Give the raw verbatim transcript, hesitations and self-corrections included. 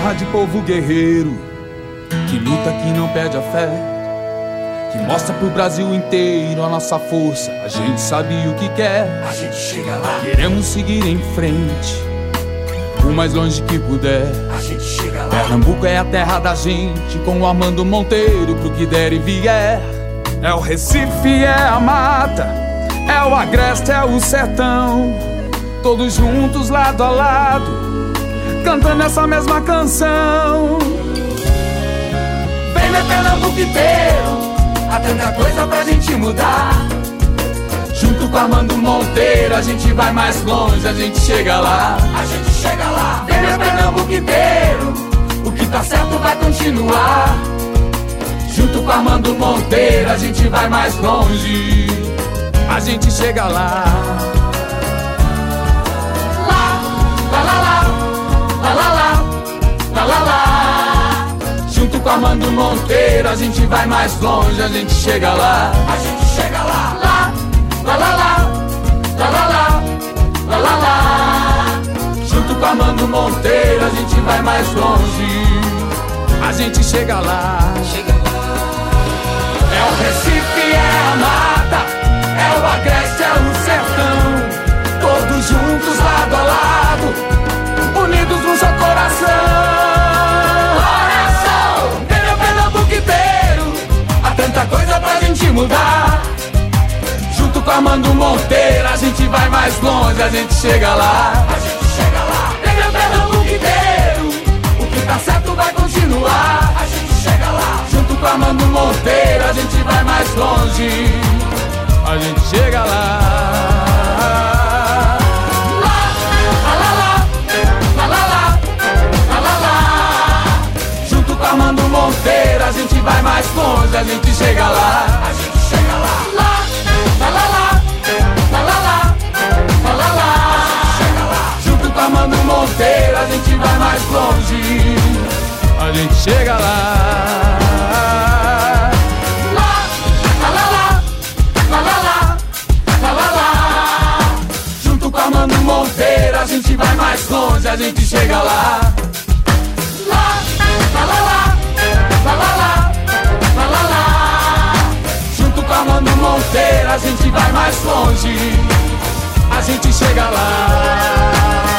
terra de povo guerreiro, que luta, que não perde a fé, que mostra pro Brasil inteiro a nossa força. A gente sabe o que quer, a gente chega lá. Queremos seguir em frente, o mais longe que puder. A gente chega lá. Pernambuco é a terra da gente, com o Armando Monteiro pro que der e vier. É o Recife, é a mata, é o Agreste, é o sertão, todos juntos lado a lado, cantando essa mesma canção. Vem meu Pernambuco inteiro, há tanta coisa pra gente mudar. Junto com Armando Monteiro a gente vai mais longe, a gente chega lá. A gente chega lá. Vem meu Pernambuco inteiro, o que tá certo vai continuar. Junto com Armando Monteiro a gente vai mais longe, a gente chega lá. Lá, lá, lá, lá, lá, lá, lá, lá, lá, lá. Junto com Armando Monteiro a gente vai mais longe, a gente chega lá. A gente chega lá. Lá, lá, lá, lá, lá, lá, lá, lá, lá, lá. Junto com Armando Monteiro a gente vai mais longe, a gente chega lá. Chega. É o Recife, é a mata, é o Agreste, é o sertão, todos juntos lado a lado, unidos no seu coração. Coração, vem meu Pernambuco inteiro, há tanta coisa pra gente mudar. Junto com Armando Monteiro a gente vai mais longe, a gente chega lá. A gente chega lá. Vem meu Pernambuco inteiro, o que tá certo vai continuar. A gente chega lá. Junto com Armando Monteiro a gente vai mais longe, a gente chega lá. Lá, lá, lá, lá, lá, lá, lá, lá, lá, lá. Junto com Armando Monteiro a gente vai mais longe, a gente chega lá. A gente chega lá. Lá, lá, lá, lá, lá, lá, lá, lá, lá, lá. A gente chega lá. Junto com Armando Monteiro a gente vai mais longe, a gente chega lá. Armando Monteiro a gente vai mais longe, a gente chega lá. Lá, lá, lá, lá, lá, lá, lá, lá, lá, lá. Junto com Armando Monteiro a gente vai mais longe, a gente chega lá.